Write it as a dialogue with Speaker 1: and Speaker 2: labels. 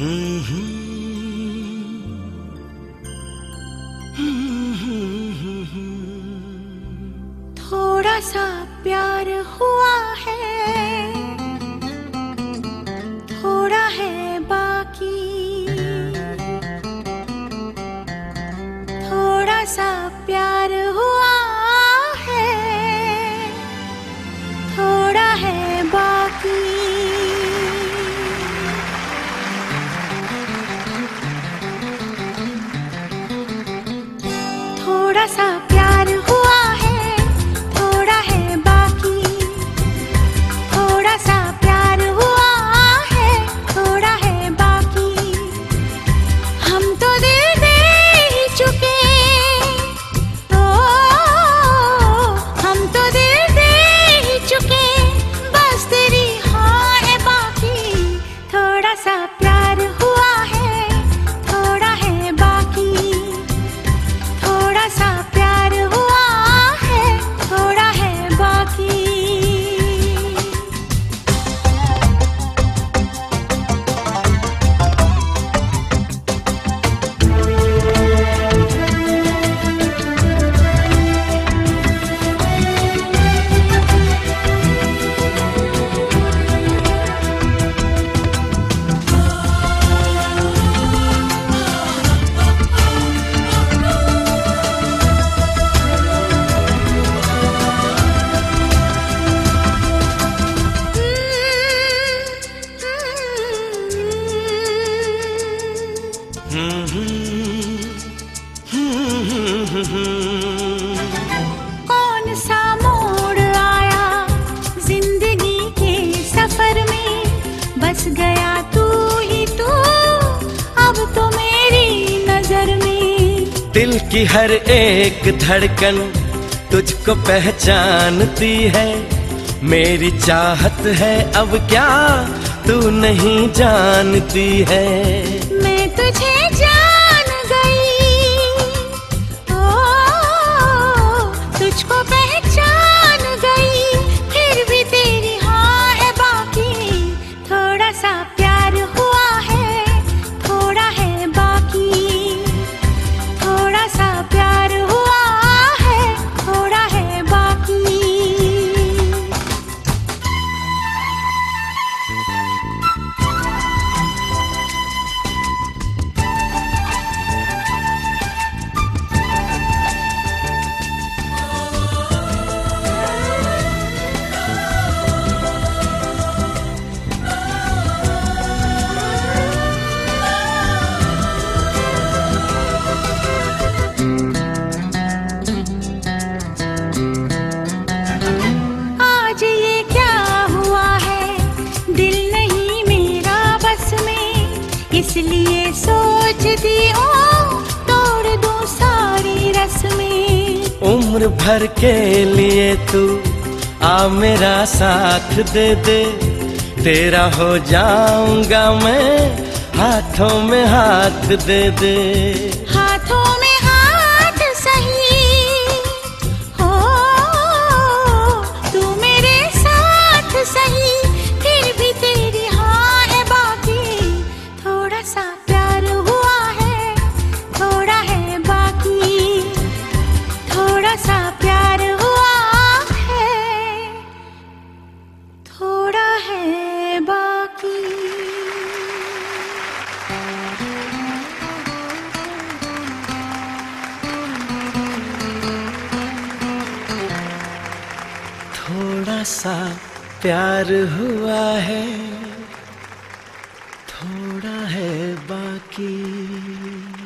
Speaker 1: थोड़ा सा प्यार हुआ है, थोड़ा है बाकी। थोड़ा सा प्यार हुआ है, थोड़ा है बाकी। थोड़ा सा प्यार हुआ है, थोड़ा है बाकी। थोड़ा सा प्यार हुआ है, थोड़ा है बाकी। हम तो दिल दे ही चुके, ओ हम तो दिल दे ही चुके, बस तेरी हाँ है बाकी। थोड़ा सा प्यार हुआ है, थोड़ा है बाकी। थोड़ा सा प्यार हुआ है, थोड़ा है बाकी। कौन सा मोड़ आया जिंदगी के सफर में, बस गया तू ही तू अब तो मेरी नजर में।
Speaker 2: दिल की हर एक धड़कन तुझको पहचानती है, मेरी चाहत है अब क्या तू नहीं जानती है।
Speaker 1: मैं तुझे जान गई, ओ तुझको पहचान गई, फिर भी तेरी हाँ है बाकी। थोड़ा सा प्यार हुआ है, थोड़ा है बाकी। थोड़ा सा प्यार हुआ है, थोड़ा है बाकी। आज ये क्या हुआ है, दिल नहीं मेरा बस में, इसलिए सोचती हूँ तोड़ दूँ सारी रस्में।
Speaker 2: उम्र भर के लिए तू आ मेरा साथ दे दे, तेरा हो जाऊंगा मैं, हाथों में हाथ दे दे।
Speaker 1: हाथों में हाथ सही हो, तू मेरे साथ सही, फिर भी तेरी हाँ है बाकी। थोड़ा सा प्यार हुआ है, थोड़ा है बाकी। थोड़ा सा प्यार हुआ है, थोड़ा है बाकी।
Speaker 2: थोड़ा सा प्यार हुआ है, थोड़ा है बाकी।